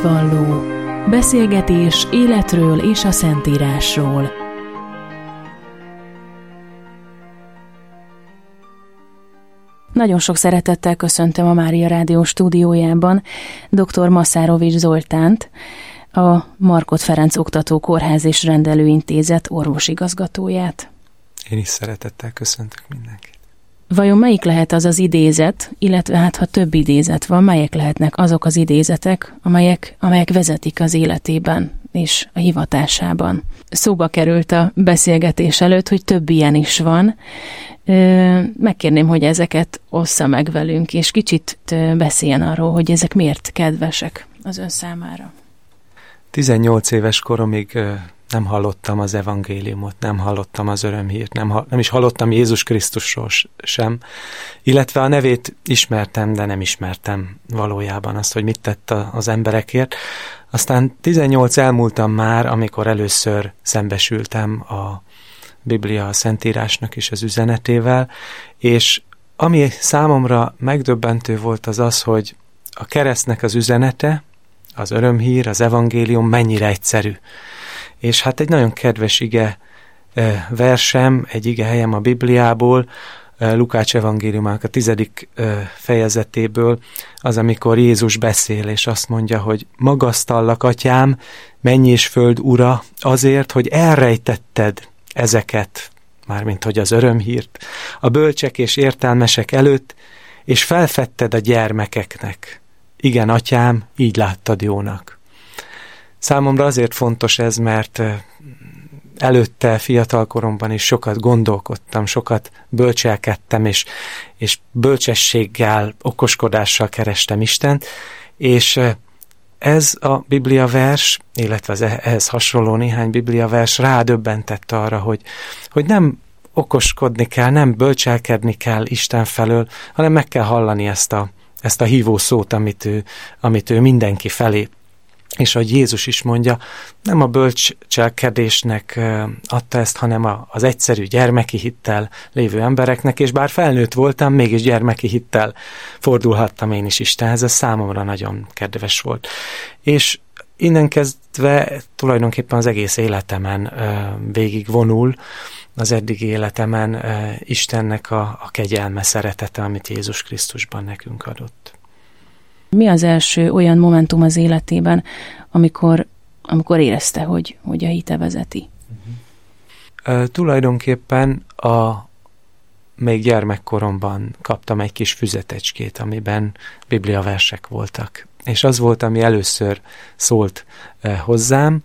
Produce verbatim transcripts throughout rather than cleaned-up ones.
Hitvalló. Beszélgetés életről és a Szentírásról. Nagyon sok szeretettel köszöntöm a Mária Rádió stúdiójában dr. Maszárovics Zoltánt, a Markhot Ferenc Oktató Kórház és Rendelőintézet orvosigazgatóját. Én is szeretettel köszöntök mindenkit. Vajon melyik lehet az az idézet, illetve hát ha több idézet van, melyek lehetnek azok az idézetek, amelyek, amelyek vezetik az életében és a hivatásában? Szóba került a beszélgetés előtt, hogy több ilyen is van. Megkérném, hogy ezeket ossza meg velünk, és kicsit beszéljen arról, hogy ezek miért kedvesek az ön számára. tizennyolc éves koromig nem hallottam az evangéliumot, nem hallottam az örömhírt, nem, nem is hallottam Jézus Krisztusról sem, illetve a nevét ismertem, de nem ismertem valójában azt, hogy mit tett az emberekért. Aztán tizennyolc elmúltam már, amikor először szembesültem a Biblia, a Szentírásnak is az üzenetével, és ami számomra megdöbbentő volt az az, hogy a keresztnek az üzenete, az örömhír, az evangélium mennyire egyszerű. És hát egy nagyon kedves ige versem, egy ige helyem a Bibliából, Lukács evangéliumának a tizedik fejezetéből, az, amikor Jézus beszél, és azt mondja, hogy magasztallak, atyám, menny és föld ura, azért, hogy elrejtetted ezeket, mármint hogy az örömhírt, a bölcsek és értelmesek előtt, és felfedted a gyermekeknek. Igen, atyám, így láttad jónak. Számomra azért fontos ez, mert előtte, fiatalkoromban is sokat gondolkodtam, sokat bölcselkedtem, és, és bölcsességgel, okoskodással kerestem Istent, és ez a Biblia vers, illetve az ehhez hasonló néhány Biblia vers rádöbbentett arra, hogy, hogy nem okoskodni kell, nem bölcselkedni kell Isten felől, hanem meg kell hallani ezt a, ezt a hívó szót, amit ő, amit ő mindenki felé. És ahogy Jézus is mondja, nem a bölcselkedésnek adta ezt, hanem az egyszerű gyermeki hittel lévő embereknek, és bár felnőtt voltam, mégis gyermeki hittel fordulhattam én is Istenhez, ez számomra nagyon kedves volt. És innen kezdve tulajdonképpen az egész életemen végig vonul, az eddigi életemen Istennek a, a kegyelme, szeretete, amit Jézus Krisztusban nekünk adott. Mi az első olyan momentum az életében, amikor, amikor érezte, hogy, hogy a hite vezeti? Uh, tulajdonképpen a még gyermekkoromban kaptam egy kis füzetecskét, amiben bibliaversek voltak. És az volt, ami először szólt uh, hozzám.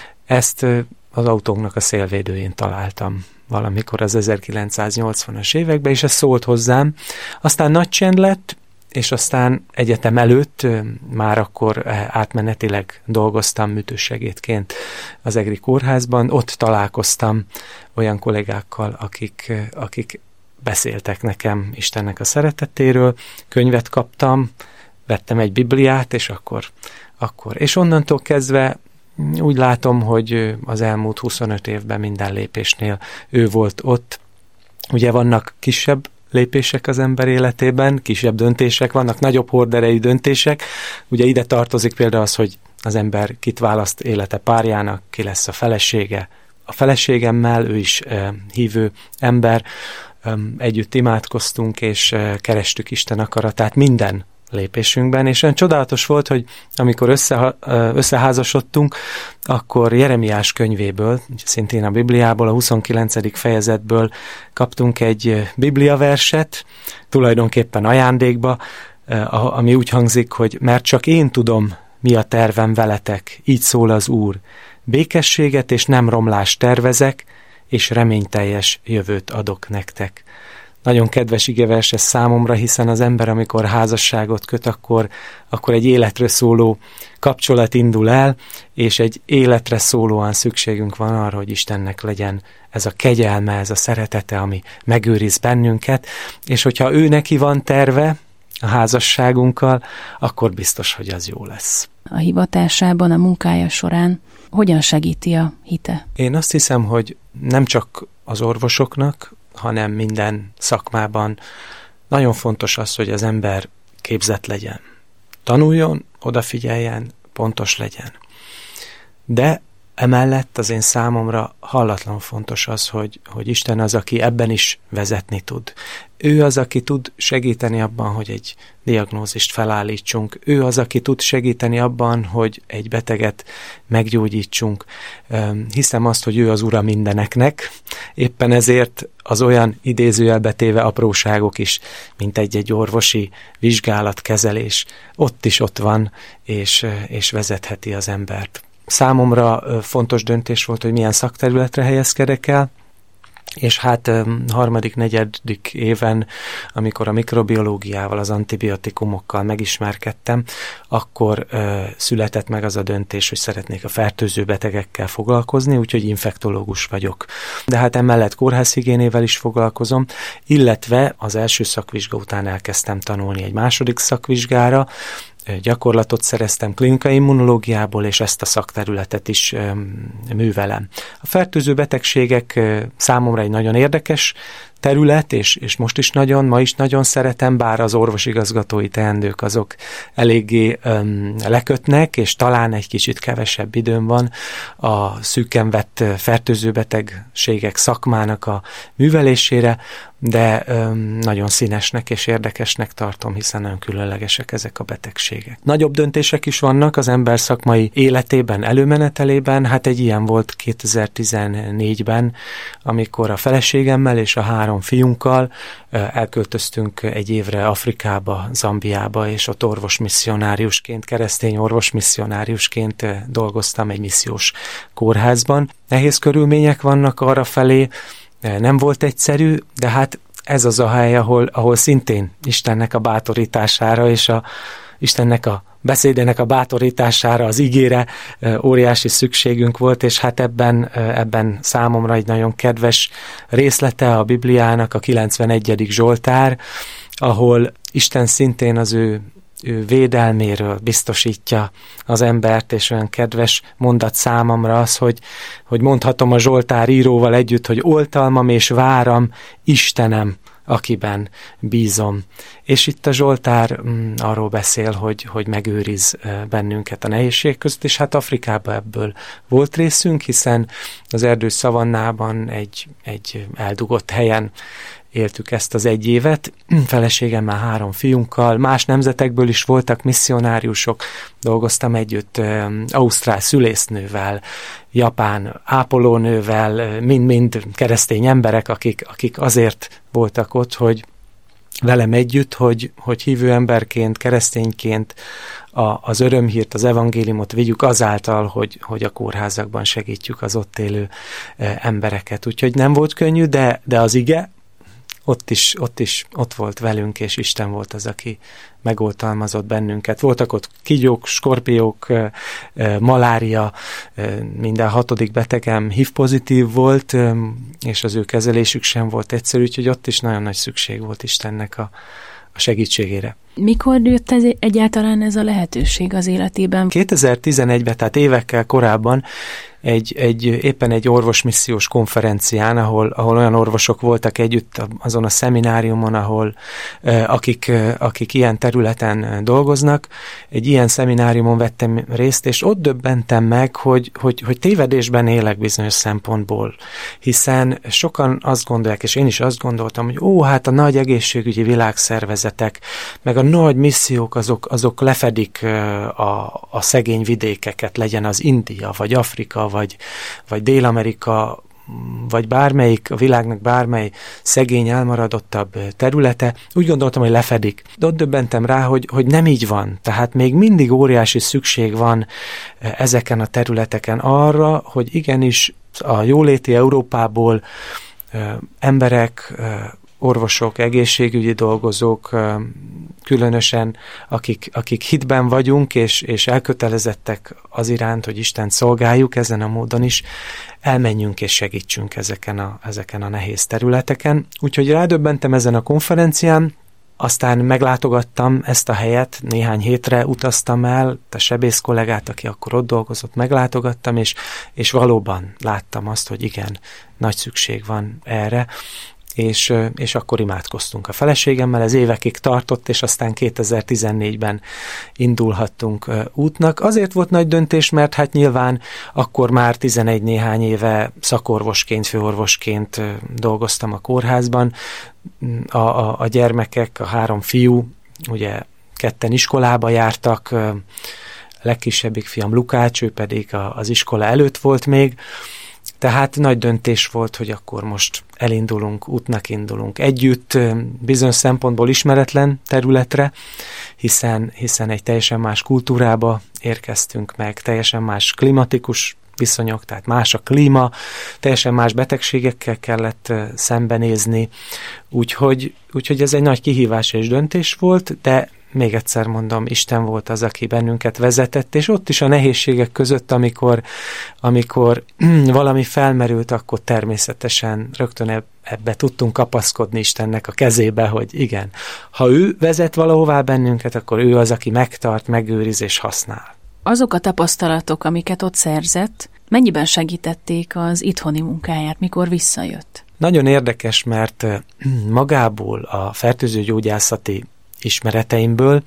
Ezt uh, az autónknak a szélvédőjén találtam valamikor az ezerkilencszáznyolcvanas években, és ez szólt hozzám. Aztán nagy csend lett, és aztán egyetem előtt már akkor átmenetileg dolgoztam műtősegédként az Egri Kórházban. Ott találkoztam olyan kollégákkal, akik, akik beszéltek nekem Istennek a szeretetéről, könyvet kaptam, vettem egy Bibliát, és akkor, akkor. És onnantól kezdve úgy látom, hogy az elmúlt huszonöt évben minden lépésnél ő volt ott. Ugye vannak kisebb lépések az ember életében, kisebb döntések vannak, nagyobb horderejű döntések. Ugye ide tartozik például az, hogy az ember kit választ élete párjának, ki lesz a felesége. A feleségemmel, ő is e, hívő ember, e, együtt imádkoztunk, és e, kerestük Isten akaratát minden lépésünkben, és olyan csodálatos volt, hogy amikor össze, összeházasodtunk, akkor Jeremiás könyvéből, szintén a Bibliából, a huszonkilencedik fejezetből kaptunk egy bibliaverset, tulajdonképpen ajándékba, ami úgy hangzik, hogy mert csak én tudom, mi a tervem veletek, így szól az Úr. Békességet és nem romlást tervezek, és reményteljes jövőt adok nektek. Nagyon kedves igevers ez számomra, hiszen az ember, amikor házasságot köt, akkor, akkor egy életre szóló kapcsolat indul el, és egy életre szólóan szükségünk van arra, hogy Istennek legyen ez a kegyelme, ez a szeretete, ami megőriz bennünket, és hogyha ő neki van terve a házasságunkkal, akkor biztos, hogy az jó lesz. A hivatásában, a munkája során hogyan segíti a hite? Én azt hiszem, hogy nem csak az orvosoknak, hanem minden szakmában nagyon fontos az, hogy az ember képzett legyen. Tanuljon, odafigyeljen, pontos legyen. De emellett az én számomra hallatlan fontos az, hogy, hogy Isten az, aki ebben is vezetni tud. Ő az, aki tud segíteni abban, hogy egy diagnózist felállítsunk. Ő az, aki tud segíteni abban, hogy egy beteget meggyógyítsunk. Hiszem azt, hogy ő az ura mindeneknek. Éppen ezért az olyan idézőjelbe téve apróságok is, mint egy-egy orvosi vizsgálat, kezelés, ott is ott van, és, és vezetheti az embert. Számomra fontos döntés volt, hogy milyen szakterületre helyezkedek el, és hát harmadik, negyedik éven, amikor a mikrobiológiával, az antibiotikumokkal megismerkedtem, akkor ö, született meg az a döntés, hogy szeretnék a fertőző betegekkel foglalkozni, úgyhogy infektológus vagyok. De hát emellett kórházhigiénével is foglalkozom, illetve az első szakvizsga után elkezdtem tanulni egy második szakvizsgára, gyakorlatot szereztem klinikai immunológiából, és ezt a szakterületet is művelem. A fertőző betegségek számomra egy nagyon érdekes terület, és, és most is nagyon, ma is nagyon szeretem, bár az orvosigazgatói teendők azok eléggé um, lekötnek, és talán egy kicsit kevesebb időm van a szűken vett fertőző betegségek szakmának a művelésére, de um, nagyon színesnek és érdekesnek tartom, hiszen nagyon különlegesek ezek a betegségek. Nagyobb döntések is vannak az ember szakmai életében, előmenetelében, hát egy ilyen volt kétezer-tizennégyben, amikor a feleségemmel és a három fiunkkal elköltöztünk egy évre Afrikába, Zambiába, és ott orvosmisszionáriusként, keresztény orvosmisszionáriusként dolgoztam egy missziós kórházban. Nehéz körülmények vannak arrafelé, nem volt egyszerű, de hát ez az a hely, ahol, ahol szintén Istennek a bátorítására és a Istennek a beszédének a bátorítására, az igére óriási szükségünk volt, és hát ebben, ebben számomra egy nagyon kedves részlete a Bibliának a kilencvenegyedik Zsoltár, ahol Isten szintén az ő, ő védelméről biztosítja az embert, és olyan kedves mondat számomra az, hogy, hogy mondhatom a Zsoltár íróval együtt, hogy oltalmam és váram Istenem, akiben bízom. És itt a Zsoltár mm, arról beszél, hogy, hogy megőriz bennünket a nehézség között, és hát Afrikában ebből volt részünk, hiszen az erdős szavannában egy, egy eldugott helyen éltük ezt az egy évet, feleségemmel, három fiunkkal, más nemzetekből is voltak misszionáriusok, dolgoztam együtt ausztrál szülésznővel, japán ápolónővel, mind-mind keresztény emberek, akik, akik azért voltak ott, hogy velem együtt, hogy, hogy hívő emberként, keresztényként a, az örömhírt, az evangéliumot vigyük azáltal, hogy, hogy a kórházakban segítjük az ott élő embereket. Úgyhogy nem volt könnyű, de, de az ige, Ott is, ott is ott volt velünk, és Isten volt az, aki megoltalmazott bennünket. Voltak ott kígyók, skorpiók, malária, minden hatodik betegem há i vé pozitív volt, és az ő kezelésük sem volt egyszerű, úgyhogy ott is nagyon nagy szükség volt Istennek a, a segítségére. Mikor jött ez egyáltalán ez a lehetőség az életében? kétezer-tizenegyben, tehát évekkel korábban egy, egy, éppen egy orvosmissziós konferencián, ahol, ahol olyan orvosok voltak együtt azon a szemináriumon, ahol akik, akik ilyen területen dolgoznak, egy ilyen szemináriumon vettem részt, és ott döbbentem meg, hogy, hogy, hogy tévedésben élek bizonyos szempontból, hiszen sokan azt gondolják, és én is azt gondoltam, hogy ó, hát a nagy egészségügyi világszervezetek, meg a nagy missziók azok, azok lefedik a, a szegény vidékeket, legyen az India, vagy Afrika, vagy, vagy Dél-Amerika, vagy bármelyik, a világnak bármely szegény, elmaradottabb területe, úgy gondoltam, hogy lefedik. De ott döbbentem rá, hogy, hogy nem így van. Tehát még mindig óriási szükség van ezeken a területeken arra, hogy igenis a jóléti Európából emberek, orvosok, egészségügyi dolgozók, különösen akik, akik hitben vagyunk, és, és elkötelezettek az iránt, hogy Istent szolgáljuk ezen a módon is, elmenjünk és segítsünk ezeken a, ezeken a nehéz területeken. Úgyhogy rádöbbentem ezen a konferencián, aztán meglátogattam ezt a helyet, néhány hétre utaztam el, a sebész kollégát, aki akkor ott dolgozott, meglátogattam, és, és valóban láttam azt, hogy igen, nagy szükség van erre. és, és akkor imádkoztunk a feleségemmel, ez évekig tartott, és aztán kétezer-tizennégyben indulhattunk útnak. Azért volt nagy döntés, mert hát nyilván akkor már tizenegy néhány éve szakorvosként, főorvosként dolgoztam a kórházban. A, a, a gyermekek, a három fiú, ugye ketten iskolába jártak, a legkisebbik fiam Lukács, ő pedig az iskola előtt volt még, tehát nagy döntés volt, hogy akkor most elindulunk, útnak indulunk együtt, bizonyos szempontból ismeretlen területre, hiszen, hiszen egy teljesen más kultúrába érkeztünk meg, teljesen más klimatikus viszonyok, tehát más a klíma, teljesen más betegségekkel kellett szembenézni, úgyhogy, úgyhogy ez egy nagy kihívás és döntés volt, de még egyszer mondom, Isten volt az, aki bennünket vezetett, és ott is a nehézségek között, amikor, amikor valami felmerült, akkor természetesen rögtön ebbe tudtunk kapaszkodni Istennek a kezébe, hogy igen, ha ő vezet valahová bennünket, akkor ő az, aki megtart, megőriz és használ. Azok a tapasztalatok, amiket ott szerzett, mennyiben segítették az itthoni munkáját, mikor visszajött? Nagyon érdekes, mert magából a fertőzőgyógyászati ismereteimből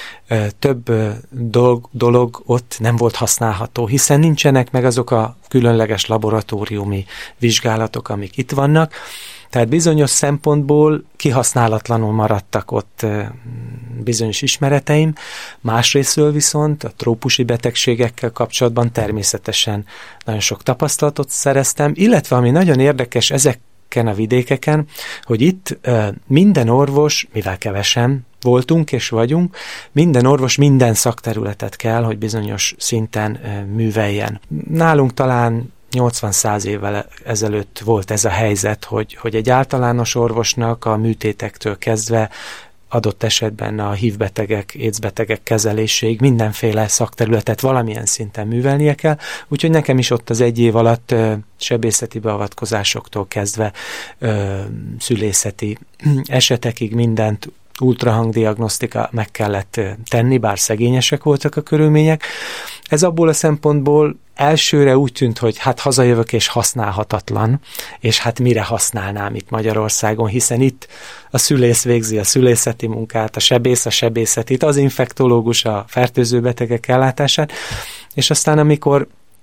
több dolog, dolog ott nem volt használható, hiszen nincsenek meg azok a különleges laboratóriumi vizsgálatok, amik itt vannak, tehát bizonyos szempontból kihasználatlanul maradtak ott bizonyos ismereteim, másrésztől viszont a trópusi betegségekkel kapcsolatban természetesen nagyon sok tapasztalatot szereztem, illetve ami nagyon érdekes ezeken a vidékeken, hogy itt minden orvos, mivel kevesen voltunk és vagyunk, minden orvos minden szakterületet kell, hogy bizonyos szinten műveljen. Nálunk talán nyolcvan-száz évvel ezelőtt volt ez a helyzet, hogy, hogy egy általános orvosnak a műtétektől kezdve adott esetben a hívbetegek, écbetegek kezeléséig mindenféle szakterületet valamilyen szinten művelnie kell, úgyhogy nekem is ott az egy év alatt ö, sebészeti beavatkozásoktól kezdve ö, szülészeti esetekig mindent, ultrahangdiagnosztika meg kellett tenni, bár szegényesek voltak a körülmények. Ez abból a szempontból elsőre úgy tűnt, hogy hát hazajövök és használhatatlan, és hát mire használnám itt Magyarországon, hiszen itt a szülész végzi a szülészeti munkát, a sebész a sebészetit, az infektológus a fertőzőbetegek ellátását, és aztán amikor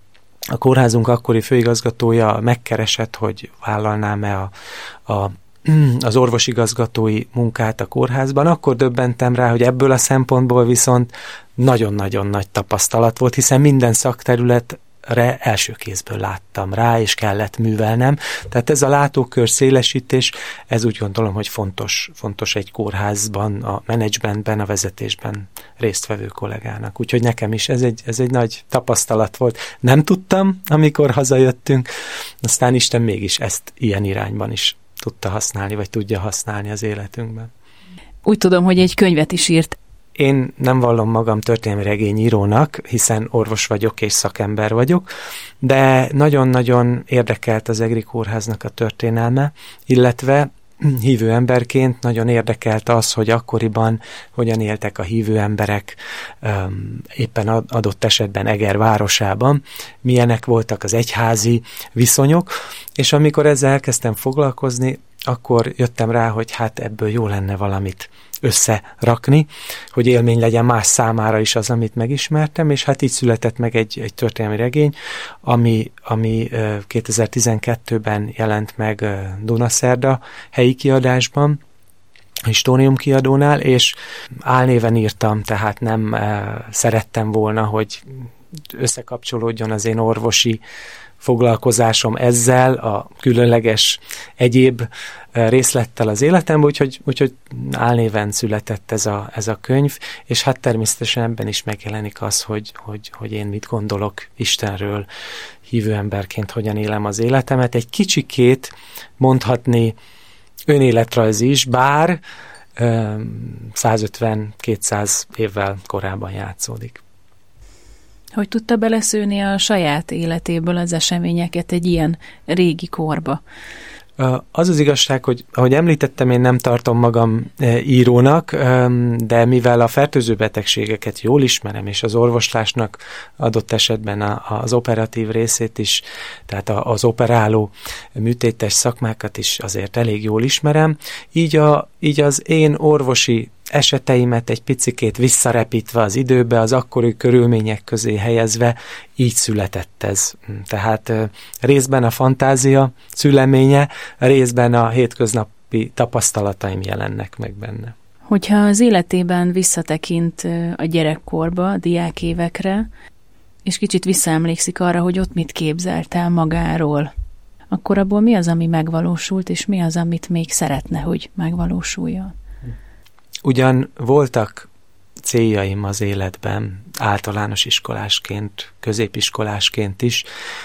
a kórházunk akkori főigazgatója megkeresett, hogy vállalnám-e a, a az orvosigazgatói munkát a kórházban, akkor döbbentem rá, hogy ebből a szempontból viszont nagyon-nagyon nagy tapasztalat volt, hiszen minden szakterületre első kézből láttam rá, és kellett művelnem. Tehát ez a látókör szélesítés, ez úgy gondolom, hogy fontos, fontos egy kórházban, a menedzsmentben, a vezetésben résztvevő kollégának. Úgyhogy nekem is ez egy, ez egy nagy tapasztalat volt. Nem tudtam, amikor hazajöttünk, aztán Isten mégis ezt ilyen irányban is tudta használni, vagy tudja használni az életünkben. Úgy tudom, hogy egy könyvet is írt. Én nem vallom magam történelmi regényírónak, hiszen orvos vagyok és szakember vagyok, de nagyon-nagyon érdekelt az Egri Kórháznak a történelme, illetve hívő emberként nagyon érdekelt az, hogy akkoriban hogyan éltek a hívő emberek éppen adott esetben Eger városában, milyenek voltak az egyházi viszonyok, és amikor ezzel elkezdtem foglalkozni, akkor jöttem rá, hogy hát ebből jó lenne valamit összerakni, hogy élmény legyen más számára is az, amit megismertem, és hát így született meg egy, egy történelmi regény, ami, ami kétezer-tizenkettőben jelent meg Dunaszerda helyi kiadásban, Histórium kiadónál, és álnéven írtam, tehát nem e, szerettem volna, hogy összekapcsolódjon az én orvosi foglalkozásom ezzel, a különleges egyéb részlettel az életemben, úgyhogy, úgyhogy álnéven született ez a, ez a könyv, és hát természetesen ebben is megjelenik az, hogy, hogy, hogy én mit gondolok Istenről, hívő emberként hogyan élem az életemet. Egy kicsikét mondhatni önéletrajz is, bár százötven-kétszáz évvel korábban játszódik. Hogy tudta beleszőni a saját életéből az eseményeket egy ilyen régi korba? Az az igazság, hogy ahogy említettem, én nem tartom magam írónak, de mivel a fertőző betegségeket jól ismerem, és az orvoslásnak adott esetben az operatív részét is, tehát az operáló műtétes szakmákat is azért elég jól ismerem, így, a, így az én orvosi eseteimet egy picikét visszarepítve az időbe, az akkori körülmények közé helyezve, így született ez. Tehát részben a fantázia szüleménye, részben a hétköznapi tapasztalataim jelennek meg benne. Hogyha az életében visszatekint a gyerekkorba, a diákévekre, és kicsit visszaemlékszik arra, hogy ott mit képzelt el magáról, akkor abból mi az, ami megvalósult, és mi az, amit még szeretne, hogy megvalósuljon? Ugyan voltak céljaim az életben, általános iskolásként, középiskolásként is.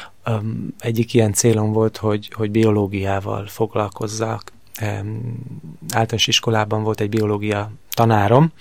Egyik ilyen célom volt, hogy, hogy biológiával foglalkozzak. Általános iskolában volt egy biológia tanárom,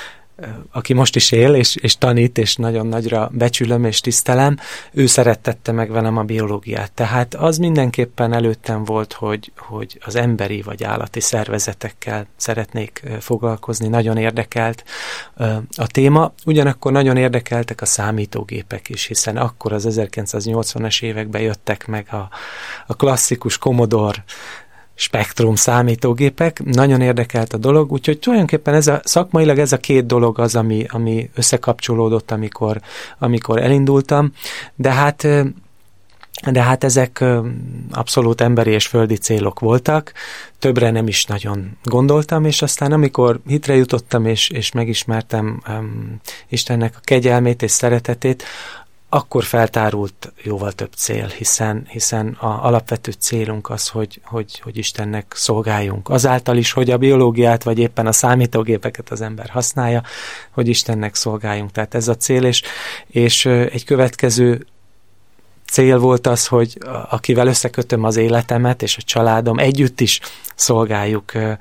aki most is él, és, és tanít, és nagyon nagyra becsülöm és tisztelem, ő szerettette meg velem a biológiát. Tehát az mindenképpen előttem volt, hogy, hogy az emberi vagy állati szervezetekkel szeretnék foglalkozni, nagyon érdekelt a téma, ugyanakkor nagyon érdekeltek a számítógépek is, hiszen akkor az ezerkilencszáznyolcvanas években jöttek meg a, a klasszikus Commodore Spektrum számítógépek, nagyon érdekelt a dolog, úgyhogy tulajdonképpen ez a, szakmailag ez a két dolog az, ami, ami összekapcsolódott, amikor, amikor elindultam, de hát, de hát ezek abszolút emberi és földi célok voltak, többre nem is nagyon gondoltam, és aztán amikor hitre jutottam, és, és megismertem um, Istennek a kegyelmét és szeretetét, akkor feltárult jóval több cél, hiszen, hiszen a alapvető célunk az, hogy, hogy, hogy Istennek szolgáljunk. Azáltal is, hogy a biológiát, vagy éppen a számítógépeket az ember használja, hogy Istennek szolgáljunk. Tehát ez a cél, és, és egy következő cél volt az, hogy akivel összekötöm az életemet, és a családom együtt is szolgáljuk uh,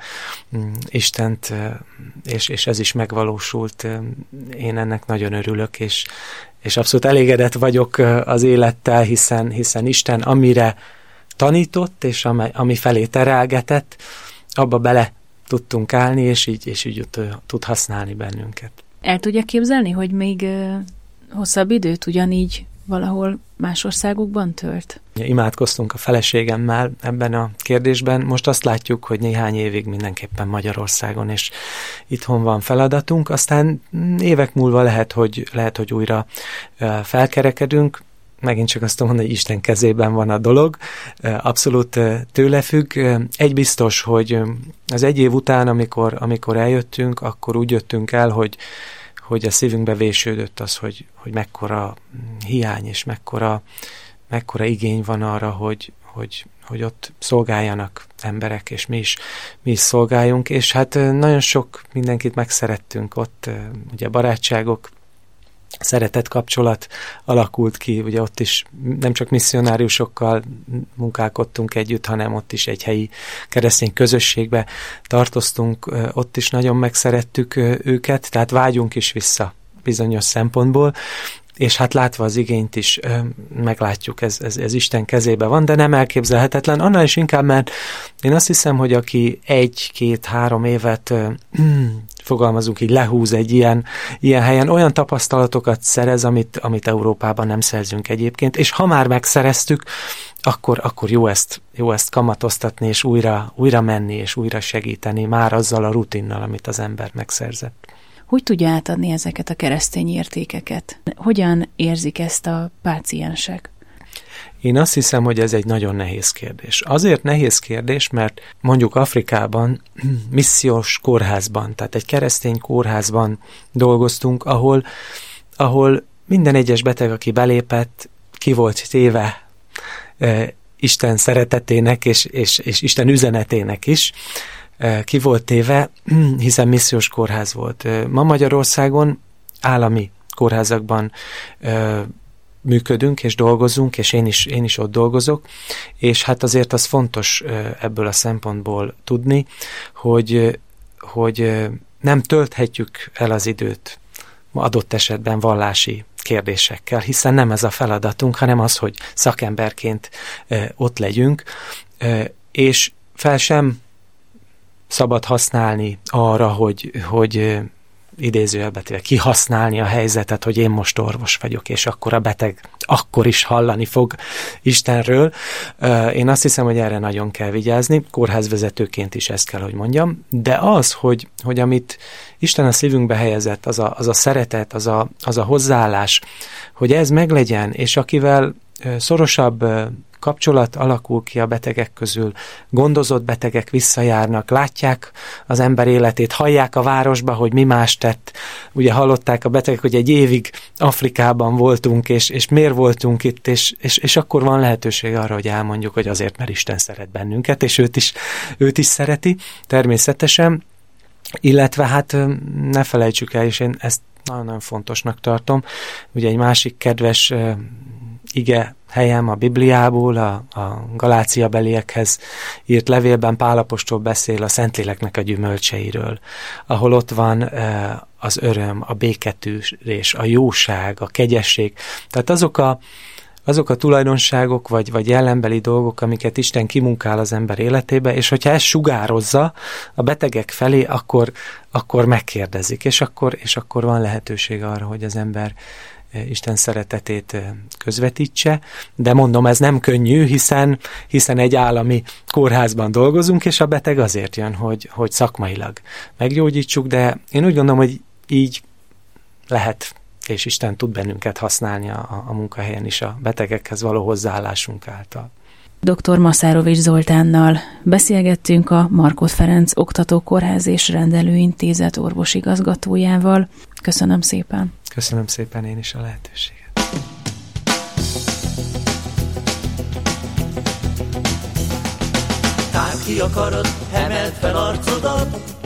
Istent, uh, és, és ez is megvalósult. Uh, én ennek nagyon örülök, és és abszolút elégedett vagyok az élettel, hiszen, hiszen Isten amire tanított, és ami, ami felé terelgetett, abba bele tudtunk állni, és így, és így tud használni bennünket. El tudja képzelni, hogy még hosszabb időt ugyanígy valahol más országokban tölt? Imádkoztunk a feleségemmel ebben a kérdésben. Most azt látjuk, hogy néhány évig mindenképpen Magyarországon, és itthon van feladatunk. Aztán évek múlva lehet, hogy, lehet, hogy újra felkerekedünk. Megint csak azt mondom, hogy Isten kezében van a dolog. Abszolút tőle függ. Egy biztos, hogy az egy év után, amikor, amikor eljöttünk, akkor úgy jöttünk el, hogy hogy a szívünkbe vésődött az, hogy, hogy mekkora hiány és mekkora, mekkora igény van arra, hogy, hogy, hogy ott szolgáljanak emberek, és mi is, mi is szolgáljunk, és hát nagyon sok mindenkit megszerettünk ott, ugye barátságok, szeretett kapcsolat alakult ki, ugye ott is nem csak misszionáriusokkal munkálkodtunk együtt, hanem ott is egy helyi keresztény közösségbe tartoztunk, ott is nagyon megszerettük őket, tehát vágyunk is vissza bizonyos szempontból, és hát látva az igényt is meglátjuk, ez, ez, ez Isten kezébe van, de nem elképzelhetetlen, annál is inkább, mert én azt hiszem, hogy aki egy, két, három évet fogalmazunk így, lehúz egy ilyen, ilyen helyen, olyan tapasztalatokat szerez, amit, amit Európában nem szerzünk egyébként, és ha már megszereztük, akkor, akkor jó, ezt, jó ezt kamatoztatni, és újra, újra menni, és újra segíteni, már azzal a rutinnal, amit az ember megszerzett. Hogy tudja átadni ezeket a keresztény értékeket? Hogyan érzik ezt a páciensek? Én azt hiszem, hogy ez egy nagyon nehéz kérdés. Azért nehéz kérdés, mert mondjuk Afrikában missziós kórházban, tehát egy keresztény kórházban dolgoztunk, ahol, ahol minden egyes beteg, aki belépett, ki volt téve e, Isten szeretetének és, és, és Isten üzenetének is, e, ki volt téve, hiszen missziós kórház volt. Ma Magyarországon állami kórházakban e, működünk és dolgozunk, és én is, én is ott dolgozok, és hát azért az fontos ebből a szempontból tudni, hogy, hogy nem tölthetjük el az időt adott esetben vallási kérdésekkel, hiszen nem ez a feladatunk, hanem az, hogy szakemberként ott legyünk. és fel sem szabad használni arra, hogy, hogy idézőjelbe téve kihasználni a helyzetet, hogy én most orvos vagyok, és akkor a beteg akkor is hallani fog Istenről. Én azt hiszem, hogy erre nagyon kell vigyázni, kórházvezetőként is ezt kell, hogy mondjam, de az, hogy, hogy amit Isten a szívünkbe helyezett, az a, az a szeretet, az a, az a hozzáállás, hogy ez meglegyen, és akivel szorosabb kapcsolat alakul ki a betegek közül, gondozott betegek visszajárnak, látják az ember életét, hallják a városba, hogy mi más tett. Ugye hallották a betegek, hogy egy évig Afrikában voltunk, és, és miért voltunk itt, és, és, és akkor van lehetőség arra, hogy elmondjuk, hogy azért, mert Isten szeret bennünket, és őt is, őt is szereti, természetesen. Illetve hát ne felejtsük el, és én ezt nagyon fontosnak tartom. Ugye egy másik kedves uh, ige helyem a Bibliából, a, a Galácia beliekhez írt levélben Pál apostol beszél a Szentléleknek a gyümölcseiről, ahol ott van uh, az öröm, a béketűrés, a jóság, a kegyesség. Tehát azok a, azok a tulajdonságok, vagy, vagy jellembeli dolgok, amiket Isten kimunkál az ember életébe, és hogyha ezt sugározza a betegek felé, akkor, akkor megkérdezik, és akkor, és akkor van lehetőség arra, hogy az ember Isten szeretetét közvetítse, de mondom, ez nem könnyű, hiszen, hiszen egy állami kórházban dolgozunk, és a beteg azért jön, hogy, hogy szakmailag meggyógyítsuk, de én úgy gondolom, hogy így lehet, és Isten tud bennünket használni a, a munkahelyen is a betegekhez való hozzáállásunk által. doktor Maszárovics Zoltánnal beszélgettünk, a Markhot Ferenc Oktatókórház és Rendelőintézet orvosigazgatójával. Köszönöm szépen! Köszönöm szépen én is a lehetőséget. Tárd ki a karod, emeld fel arcodat,